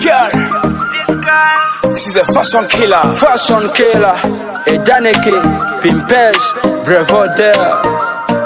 girl. She's a fashion killer. Fashion killer. A Daneke, Pimpage, Brevo there.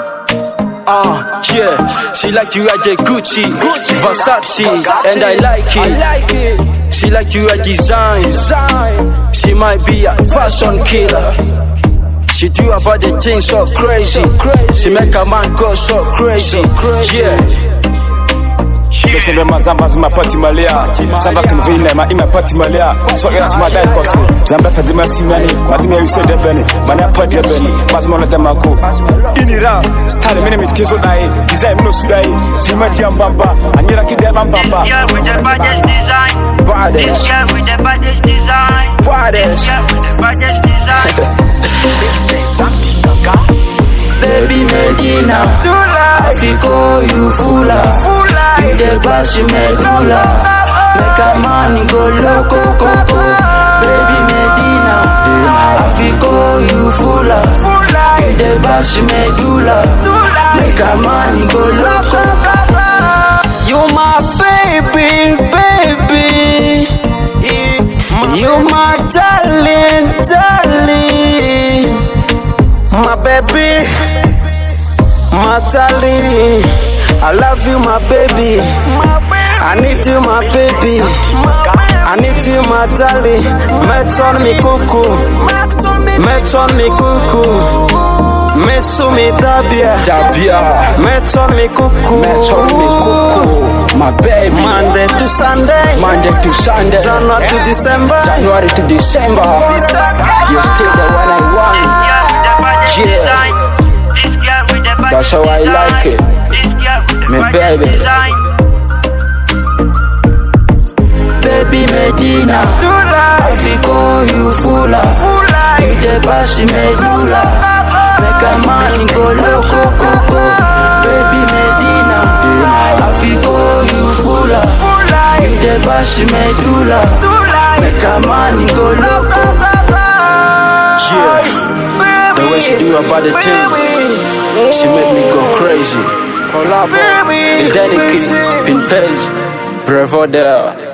Yeah, she like to ride the Gucci, Versace, and I like it. She like to ride design. She might be a fashion killer. She do about the things so crazy. She make a man go so crazy. Yeah. Listen to my Zambas, my party Malia. Zamba can be in my party Malia. So yes, my dad calls it. Zamba for the Messi money. Madame, you said the Benny. Mana party Benny. Basmona de Mako. In Iran, start a minute Tizo Dai. Design no Sudai. Fima Jambamba. And you're like the Bamba. Yeah, with the baddest design. Baddest. Yeah, with the baddest design. Baddest. Yeah, with the baddest design. Baby Medina, I feel call you Fula. You the bash medulla, make a man go loco, coco. Baby Medina, I feel call you Fula. You the bash medulla, make a man go loco. You my baby, baby. You my darling, darling. My baby, my darling. I love you, my baby. I need you, my baby. I need you, my darling. Meton mi kuku, meton mi kuku, mesumi dabia, meton mi kuku, my baby. Monday to Sunday, January to December, You're still the one I want. Yeah. That's how I like it. Me baby. Baby Medina, I feel call you Fula. You the bash medulla, make a man go loco, coco. Baby Medina, I feel call you Fula. You the bash medulla, make a man go loco. Yeah, the way she do about the thing, she make me go crazy. Collabo, Daneke, Pimpage, Brevo there.